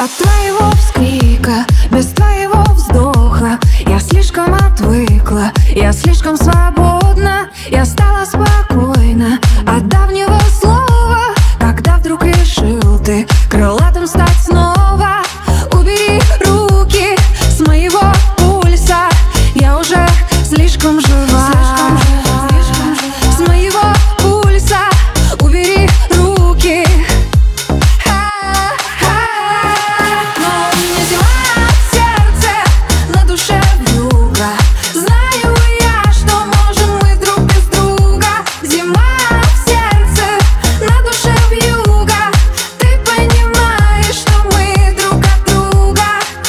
От твоего вскрика, без твоего вздоха я слишком отвыкла, я слишком свободна. Я стала спокойна от давнего слова, когда вдруг решил ты крылатым стать снова. Убери руки с моего пульса, я уже слишком жива. С моего пульса убери руки. Но у меня зима в сердце, на душе вьюга. Знаю я, что можем мы друг без друга. Зима в сердце, на душе вьюга. Ты понимаешь, что мы друг от друга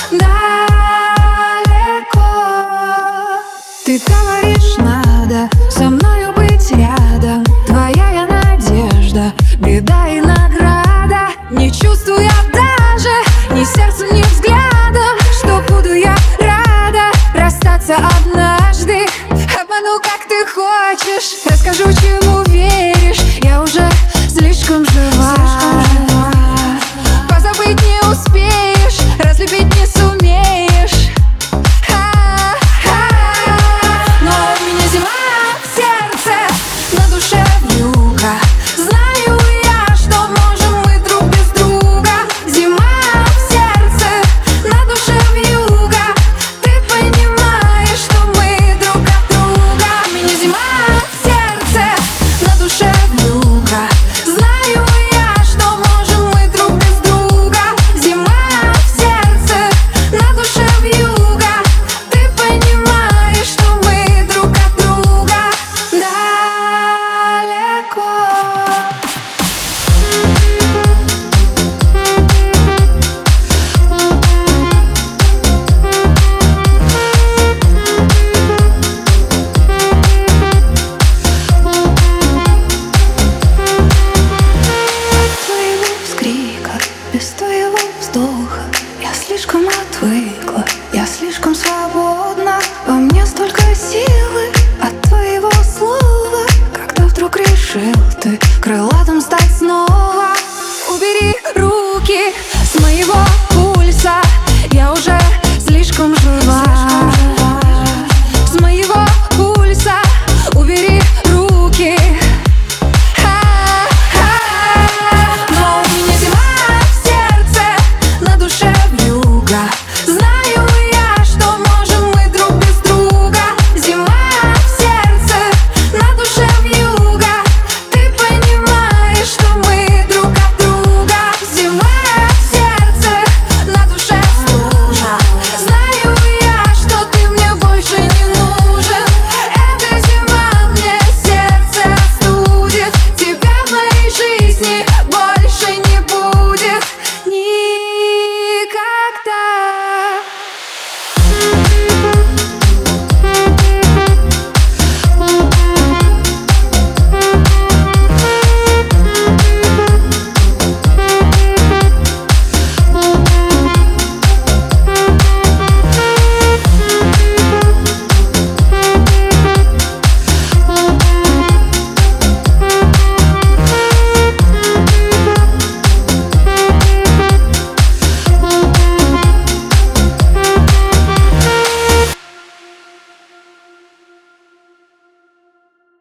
далеко. Ты говоришь, надо со мною быть рядом. Твоя я надежда, беда и награда. Не чувствую я даже ни сердцем, ни взглядом, что буду я рада расстаться однажды. Обману, как ты хочешь, расскажу, чему веришь. Я уже слишком жива. Позабыть не успеешь, разлюбить не сумеешь. Но у меня зима в сердце, на душе вьюга. Знаю я, что можем мы друг без друга. Зима в сердце, на душе вьюга. Ты понимаешь, что мы друг от друга. У меня зима в сердце, на душе вьюга. Знаю я, что можем мы друг без друга. Зима в сердце, на душе вьюга. Ты понимаешь, что мы друг от друга далеко. Твоего вскрика, без твоего вздоха я слишком отвыкла, я слишком свободна. Во мне столько силы от твоего слова, когда вдруг решил ты крылатым стать снова. Убери руки с моего пульса, я уже